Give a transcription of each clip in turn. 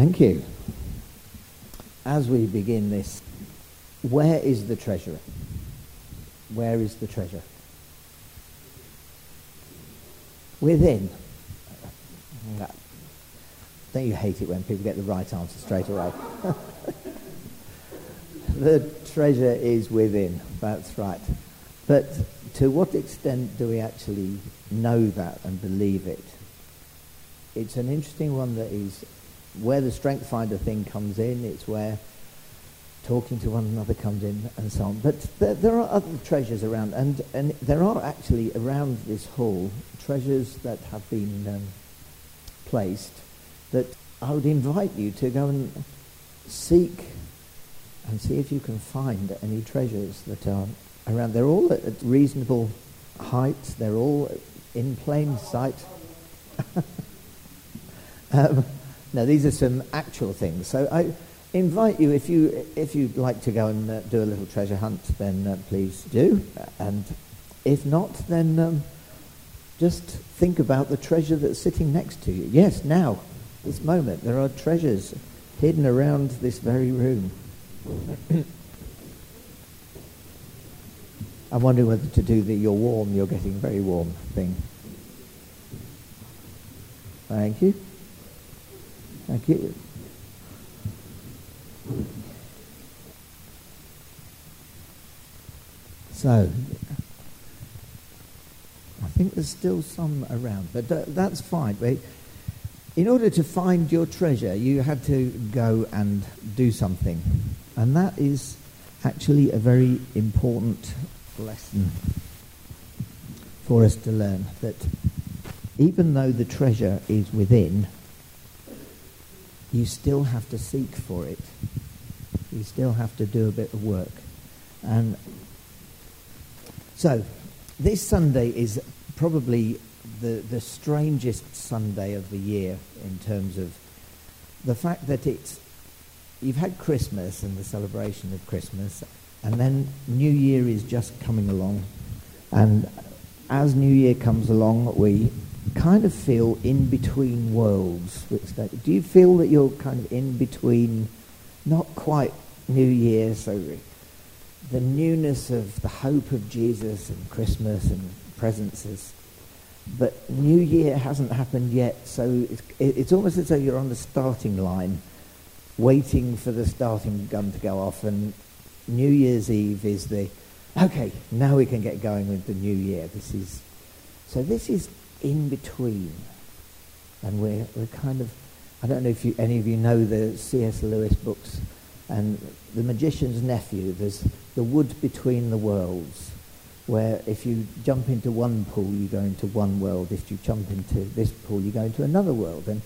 Thank you. As we begin this, where is the treasure? Where is the treasure? Within. Don't you hate it when people get the right answer straight away? The treasure is within, that's right. But to what extent do we actually know that and believe it? It's an interesting one that is where the Strength Finder thing comes in. It's where talking to one another comes in and so on. But there are other treasures around, and there are actually around this hall treasures that have been placed that I would invite you to go and seek and see if you can find any treasures that are around. They're all at reasonable heights. They're all in plain sight. No, these are some actual things. So I invite you, if you'd like to go and do a little treasure hunt, then please do. And if not, then just think about the treasure that's sitting next to you. Yes, now, this moment, there are treasures hidden around this very room. I'm wondering whether to do the "you're warm, you're getting very warm" thing. Thank you. Thank you. So, I think there's still some around, but that's fine. In order to find your treasure, you had to go and do something. And that is actually a very important lesson for us to learn, that even though the treasure is within, you still have to seek for it. You still have to do a bit of work. And so, this Sunday is probably the strangest Sunday of the year in terms of the fact that you've had Christmas and the celebration of Christmas, and then New Year is just coming along. And as New Year comes along, we kind of feel in between worlds. Do you feel that you're kind of in between, not quite New Year, so the newness of the hope of Jesus and Christmas and presents but New Year hasn't happened yet, so it's almost as though you're on the starting line, waiting for the starting gun to go off, and New Year's Eve is okay, now we can get going with the new year. This is in between, and we're kind of, I don't know if any of you know the C.S. Lewis books, and The Magician's Nephew, there's The Wood Between the Worlds, where if you jump into one pool, you go into one world. If you jump into this pool, you go into another world. And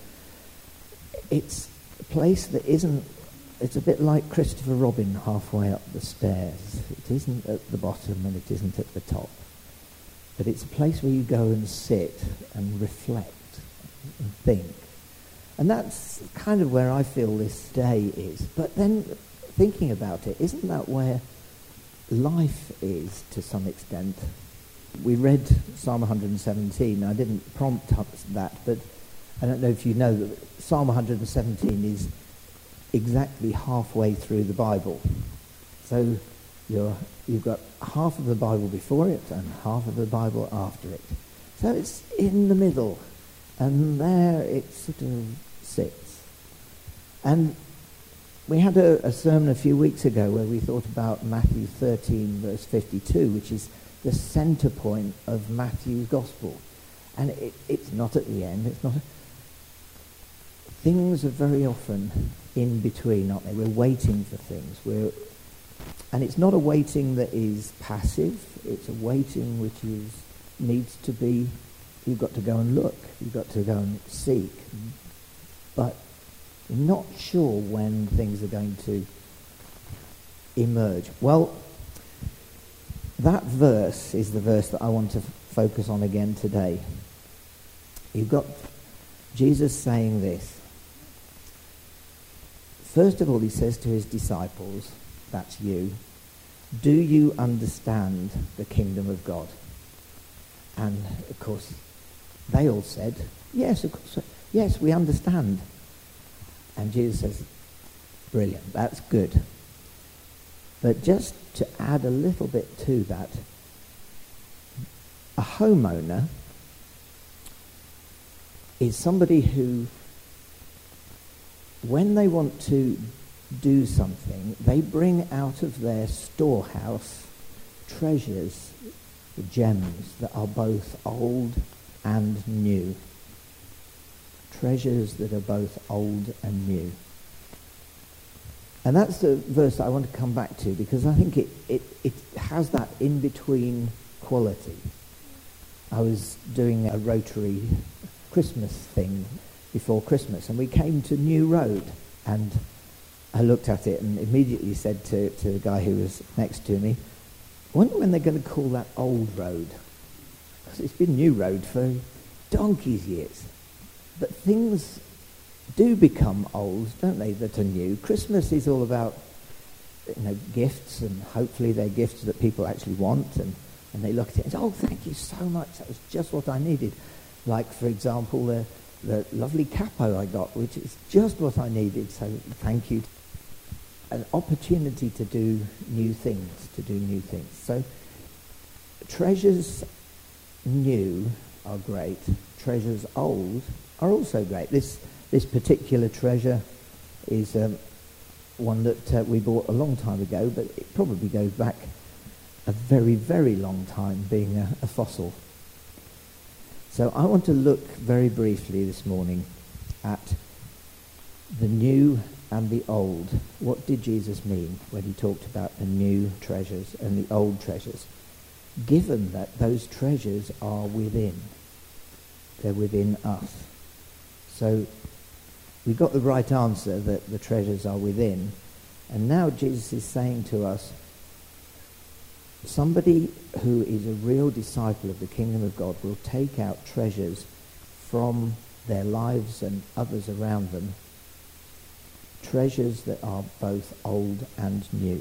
it's a place that isn't, it's a bit like Christopher Robin halfway up the stairs. It isn't at the bottom and it isn't at the top. But it's a place where you go and sit and reflect and think. And that's kind of where I feel this day is. But then thinking about it, isn't that where life is to some extent? We read Psalm 117. I didn't prompt that, but I don't know if you know that Psalm 117 is exactly halfway through the Bible. So you've got half of the Bible before it and half of the Bible after it. So it's in the middle, and there it sort of sits. And we had a sermon a few weeks ago where we thought about Matthew 13, verse 52, which is the centre point of Matthew's Gospel. And it's not at the end. It's not. Things are very often in between, aren't they? We're waiting for things. And it's not a waiting that is passive. It's a waiting which needs to be, you've got to go and look. You've got to go and seek. But you're not sure when things are going to emerge. Well, that verse is the verse that I want to focus on again today. You've got Jesus saying this. First of all, he says to his disciples, that's you, do you understand the kingdom of God? And, of course, they all said, yes, of course, yes, we understand. And Jesus says, brilliant, that's good. But just to add a little bit to that, a homeowner is somebody who, when they want to do something, they bring out of their storehouse treasures, gems that are both old and new. Treasures that are both old and new. And that's the verse I want to come back to, because I think it has that in-between quality. I was doing a Rotary Christmas thing before Christmas, and we came to New Road, and I looked at it and immediately said to the guy who was next to me, I wonder when they're going to call that Old Road, because it's been New Road for donkey's years. But things do become old, don't they, that are new. Christmas is all about, gifts, and hopefully they're gifts that people actually want, and they look at it and say, oh, thank you so much, that was just what I needed. Like, for example, the lovely capo I got, which is just what I needed, so thank you. An opportunity to do new things. So treasures new are great. Treasures old are also great. This particular treasure is one that we bought a long time ago, but it probably goes back a very, very long time, being a fossil. So I want to look very briefly this morning at the new and the old. What did Jesus mean when he talked about the new treasures and the old treasures? Given that those treasures are within. They're within us. So we got the right answer, that the treasures are within. And now Jesus is saying to us, somebody who is a real disciple of the kingdom of God will take out treasures from their lives and others around them, treasures that are both old and new.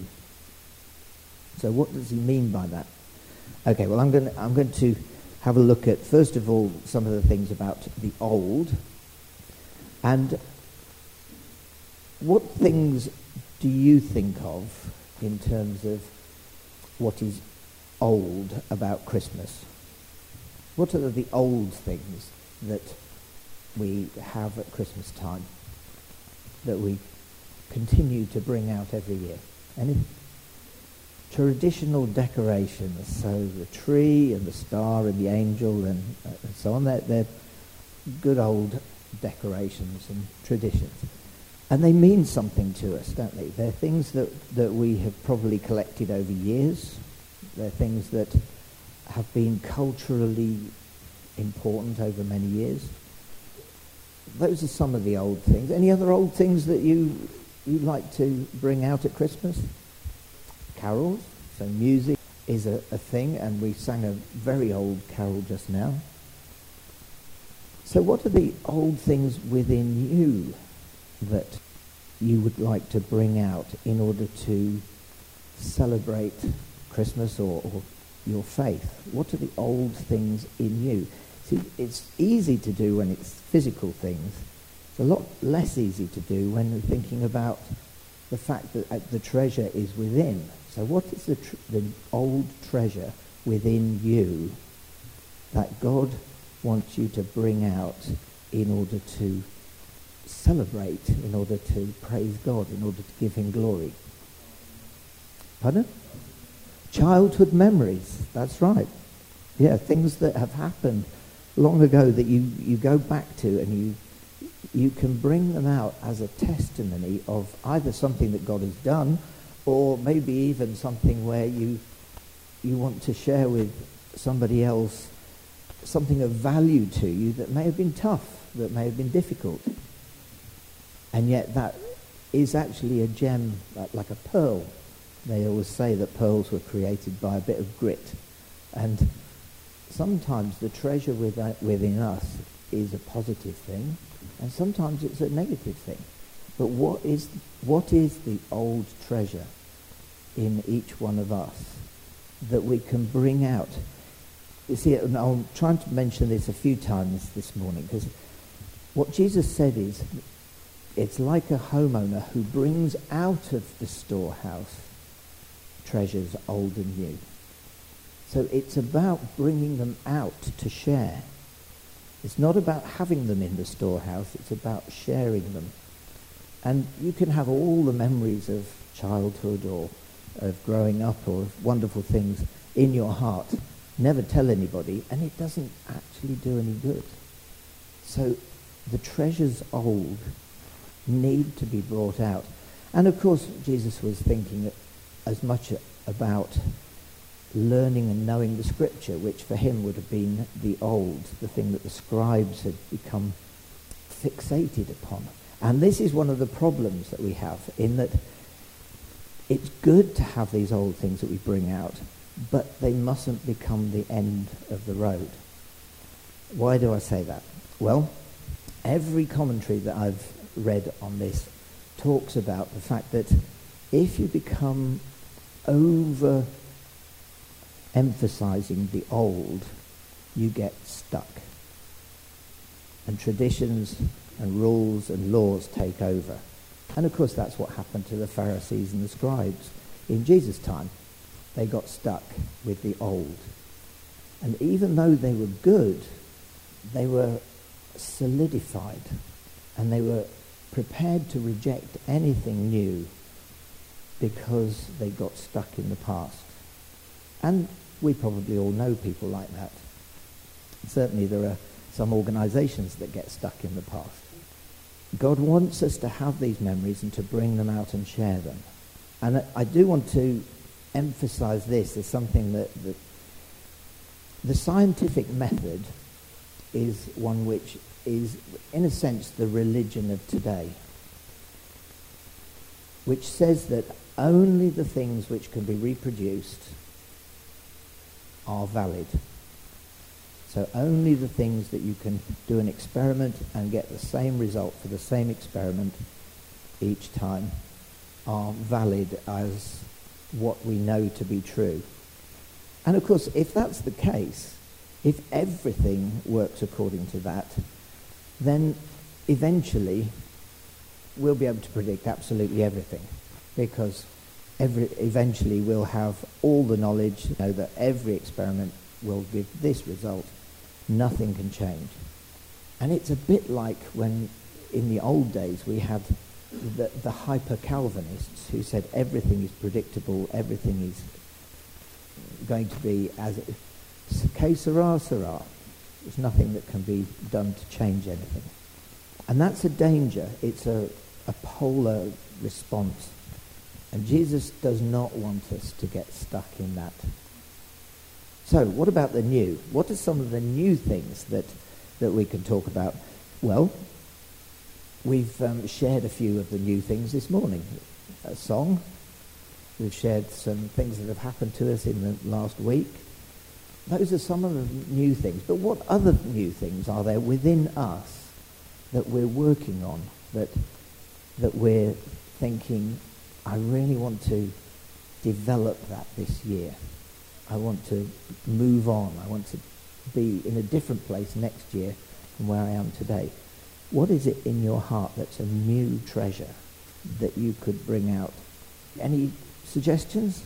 So what does he mean by that? Okay, well, I'm going to have a look at, first of all, some of the things about the old. And what things do you think of in terms of what is old about Christmas? What are the old things that we have at Christmas time that we continue to bring out every year? Any traditional decorations, so the tree and the star and the angel and so on, they're good old decorations and traditions. And they mean something to us, don't they? They're things that we have probably collected over years. They're things that have been culturally important over many years. Those are some of the old things. Any other old things that you like to bring out at Christmas? Carols. So music is a thing, and we sang a very old carol just now. So what are the old things within you that you would like to bring out in order to celebrate Christmas or your faith? What are the old things in you? See, it's easy to do when it's physical things. It's a lot less easy to do when we're thinking about the fact that the treasure is within. So what is the old treasure within you that God wants you to bring out in order to celebrate, in order to praise God, in order to give him glory? Pardon? Childhood memories, that's right. Yeah, things that have happened long ago that you go back to, and you can bring them out as a testimony of either something that God has done, or maybe even something where you want to share with somebody else something of value to you that may have been tough, that may have been difficult. And yet that is actually a gem, like a pearl. They always say that pearls were created by a bit of grit. And sometimes the treasure within us is a positive thing, and sometimes it's a negative thing. But what is the old treasure in each one of us that we can bring out? You see, and I'm trying to mention this a few times this morning, because what Jesus said is, It's like a homeowner who brings out of the storehouse treasures old and new. So it's about bringing them out to share. It's not about having them in the storehouse, it's about sharing them. And you can have all the memories of childhood or of growing up or of wonderful things in your heart, never tell anybody, and it doesn't actually do any good. So the treasures old need to be brought out. And of course, Jesus was thinking as much about learning and knowing the scripture, which for him would have been the old, the thing that the scribes had become fixated upon. And this is one of the problems that we have, in that it's good to have these old things that we bring out, but they mustn't become the end of the road. Why do I say that? Well, every commentary that I've read on this talks about the fact that if you become over-emphasizing the old, you get stuck. And traditions and rules and laws take over. And of course that's what happened to the Pharisees and the scribes in Jesus' time. They got stuck with the old. And even though they were good, they were solidified and they were prepared to reject anything new because they got stuck in the past. And we probably all know people like that. Certainly there are some organizations that get stuck in the past. God wants us to have these memories and to bring them out and share them. And I do want to emphasize this as something that the scientific method is one which is, in a sense, the religion of today, which says that only the things which can be reproduced are valid. So only the things that you can do an experiment and get the same result for the same experiment each time are valid as what we know to be true. And of course, if that's the case, if everything works according to that, then eventually we'll be able to predict absolutely everything, because eventually we'll have all the knowledge, know that every experiment will give this result. Nothing can change. And it's a bit like when in the old days we had the hyper-Calvinists who said everything is predictable, everything is going to be as que sera, sera. There's nothing that can be done to change anything. And that's a danger. It's a polar response. And Jesus does not want us to get stuck in that. So what about the new? What are some of the new things that we can talk about? Well, we've shared a few of the new things this morning. A song. We've shared some things that have happened to us in the last week. Those are some of the new things. But what other new things are there within us that we're working on, that we're thinking, I really want to develop that this year. I want to move on. I want to be in a different place next year from where I am today. What is it in your heart that's a new treasure that you could bring out? Any suggestions?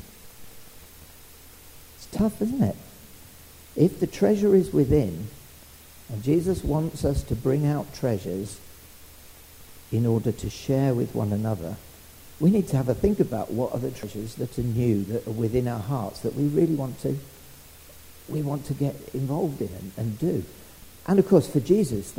It's tough, isn't it? If the treasure is within, and Jesus wants us to bring out treasures in order to share with one another, we need to have a think about what are the treasures that are new, that are within our hearts, that we really want to get involved in and do. And of course for Jesus,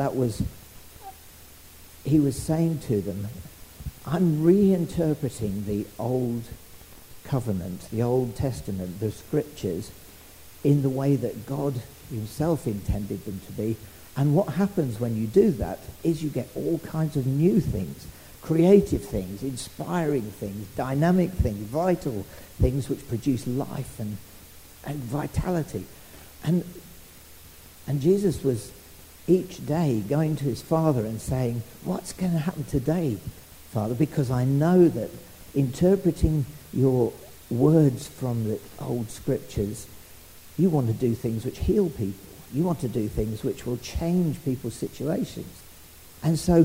he was saying to them, I'm reinterpreting the Old Covenant, the Old Testament, the Scriptures, in the way that God himself intended them to be. And what happens when you do that is you get all kinds of new things. Creative things, inspiring things, dynamic things, vital things which produce life and vitality. And Jesus was each day going to his Father and saying, what's going to happen today, Father? Because I know that interpreting your words from the old scriptures, you want to do things which heal people. You want to do things which will change people's situations. And so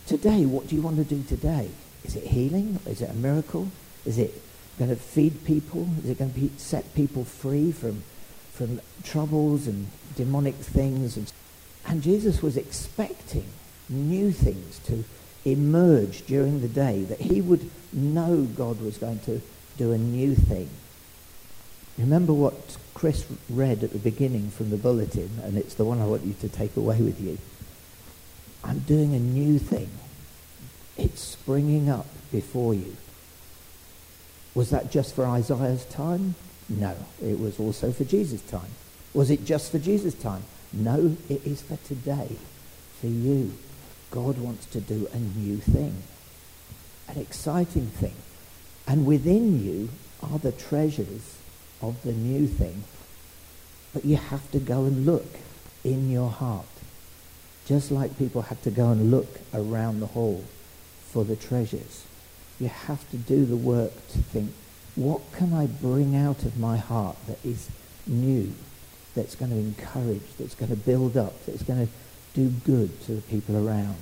Today, what do you want to do today? Is it healing? Is it a miracle? Is it going to feed people? Is it going to set people free from troubles and demonic things? And Jesus was expecting new things to emerge during the day, that he would know God was going to do a new thing. Remember what Chris read at the beginning from the bulletin, and it's the one I want you to take away with you. I'm doing a new thing. It's springing up before you. Was that just for Isaiah's time? No, it was also for Jesus' time. Was it just for Jesus' time? No, it is for today, for you. God wants to do a new thing, an exciting thing. And within you are the treasures of the new thing. But you have to go and look in your heart, just like people had to go and look around the hall for the treasures. You have to do the work to think, what can I bring out of my heart that is new, that's going to encourage, that's going to build up, that's going to do good to the people around?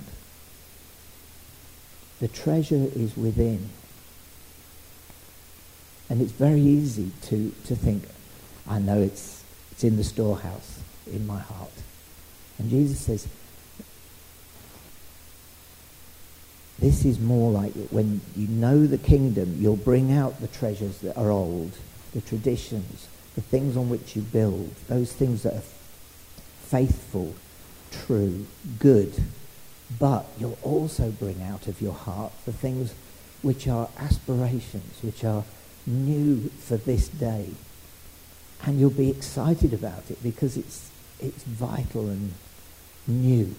The treasure is within. And it's very easy to think, I know it's in the storehouse, in my heart. And Jesus says, this is more like when you know the kingdom, you'll bring out the treasures that are old, the traditions, the things on which you build, those things that are faithful, true, good. But you'll also bring out of your heart the things which are aspirations, which are new for this day. And you'll be excited about it because it's vital and new.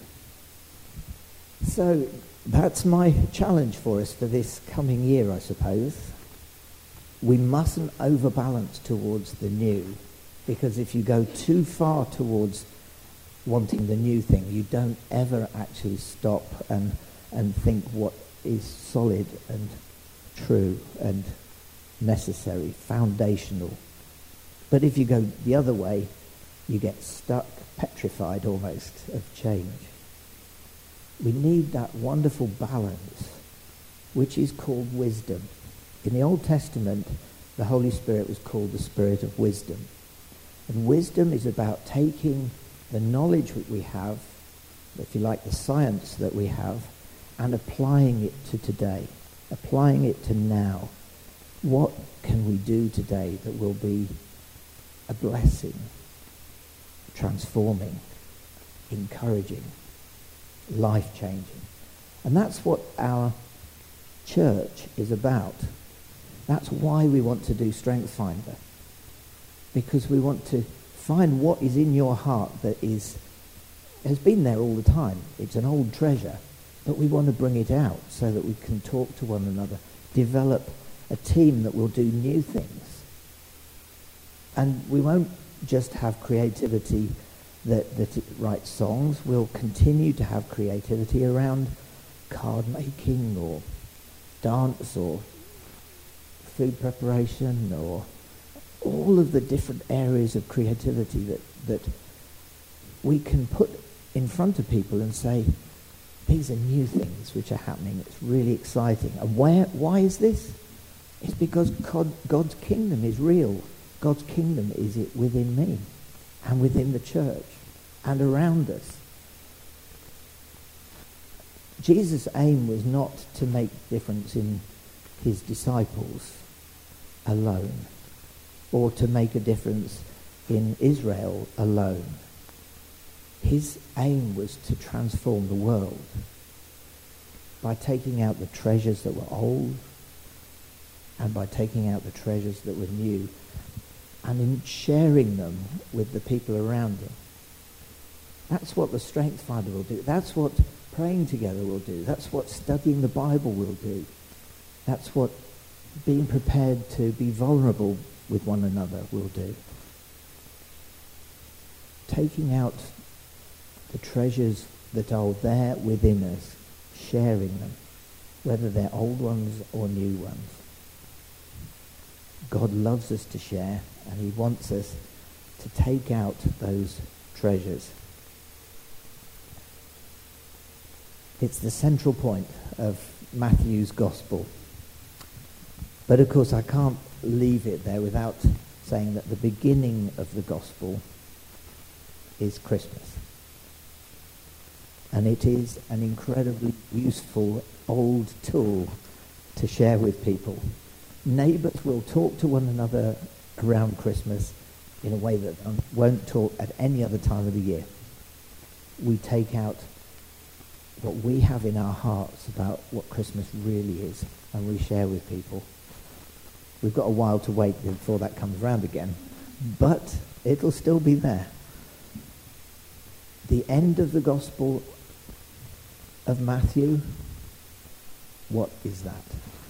So that's my challenge for us for this coming year, I suppose. We mustn't overbalance towards the new, because if you go too far towards wanting the new thing, you don't ever actually stop and think what is solid and true and necessary, foundational. But if you go the other way, you get stuck, petrified almost of change. We need that wonderful balance, which is called wisdom. In the Old Testament, the Holy Spirit was called the Spirit of wisdom. And wisdom is about taking the knowledge that we have, if you like, the science that we have, and applying it to today, applying it to now. What can we do today that will be a blessing, transforming, encouraging, life-changing? And that's what our church is about. That's why we want to do Strength Finder, because we want to find what is in your heart that has been there all the time. It's an old treasure, but we want to bring it out so that we can talk to one another, develop a team that will do new things. And we won't just have creativity that writes songs. We'll continue to have creativity around card making or dance or food preparation, or all of the different areas of creativity that we can put in front of people and say, these are new things which are happening. It's really exciting. And why is this? It's because God's kingdom is real. God's kingdom is within me and within the church and around us. Jesus' aim was not to make difference in his disciples alone, or to make a difference in Israel alone. His aim was to transform the world by taking out the treasures that were old and by taking out the treasures that were new and in sharing them with the people around him. That's what the Strength Finder will do. That's what praying together will do. That's what studying the Bible will do. That's what being prepared to be vulnerable with one another will do. Taking out the treasures that are there within us, sharing them, whether they're old ones or new ones. God loves us to share, and he wants us to take out those treasures. It's the central point of Matthew's gospel. But of course I can't leave it there without saying that the beginning of the gospel is Christmas. And it is an incredibly useful old tool to share with people. Neighbours will talk to one another around Christmas in a way that won't talk at any other time of the year. We take out what we have in our hearts about what Christmas really is, and we share with people. We've got a while to wait before that comes round again, but it'll still be there. The end of the Gospel of Matthew, what is that?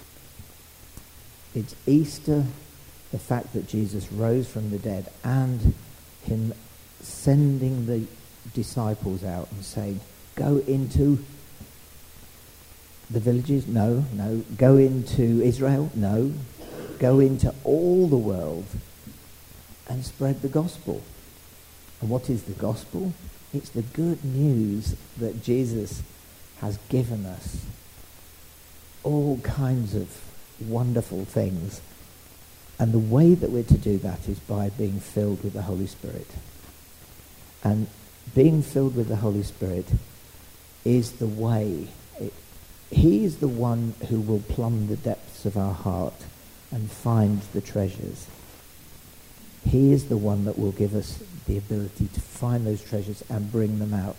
It's Easter, the fact that Jesus rose from the dead, and him sending the disciples out and saying, go into the villages? No. Go into Israel? No. Go into all the world and spread the gospel. And what is the gospel? It's the good news that Jesus has given us all kinds of wonderful things. And the way that we're to do that is by being filled with the Holy Spirit. And being filled with the Holy Spirit is the way. He is the one who will plumb the depths of our heart and find the treasures. He is the one that will give us the ability to find those treasures and bring them out.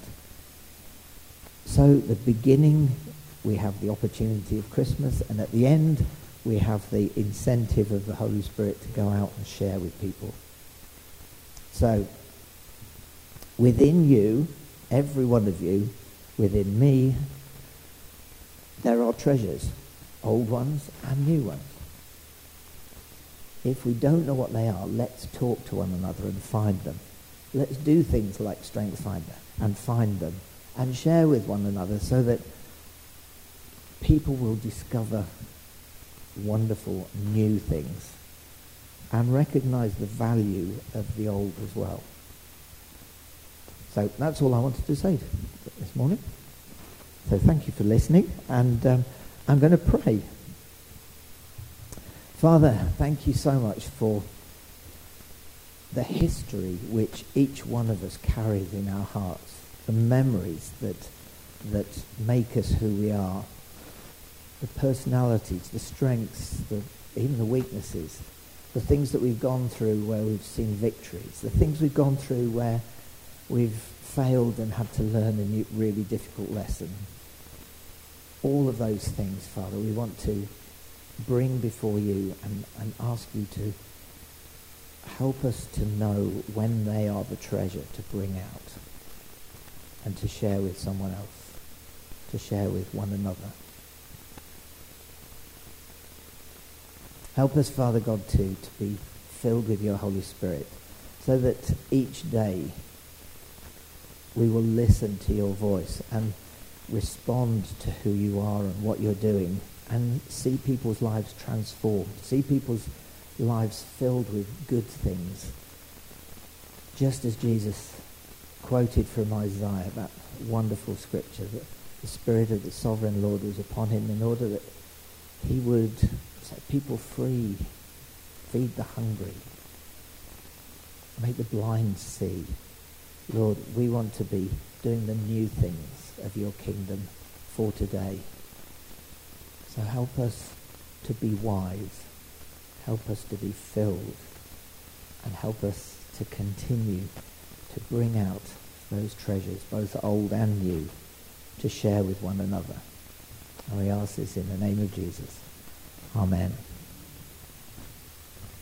So at the beginning, we have the opportunity of Christmas, and at the end, we have the incentive of the Holy Spirit to go out and share with people. So, within you, every one of you, within me, there are treasures, old ones and new ones. If we don't know what they are, let's talk to one another and find them. Let's do things like Strength Finder and find them and share with one another so that people will discover wonderful new things and recognize the value of the old as well. So that's all I wanted to say this morning. So thank you for listening, and I'm going to pray. Father, thank you so much for the history which each one of us carries in our hearts, the memories that make us who we are, the personalities, the strengths, even the weaknesses, the things that we've gone through where we've seen victories, the things we've gone through where we've failed and had to learn a really difficult lesson. All of those things, Father, we want to bring before you and ask you to help us to know when they are the treasure to bring out and to share with someone else, to share with one another. Help us, Father God, to be filled with your Holy Spirit so that each day we will listen to your voice and respond to who you are and what you're doing and see people's lives transformed, see people's lives filled with good things. Just as Jesus quoted from Isaiah, that wonderful scripture, that the Spirit of the Sovereign Lord was upon him in order that he would set people free, feed the hungry, make the blind see. Lord, we want to be doing the new things of your kingdom for today. So help us to be wise, help us to be filled, and help us to continue to bring out those treasures, both old and new, to share with one another. And we ask this in the name of Jesus. Amen.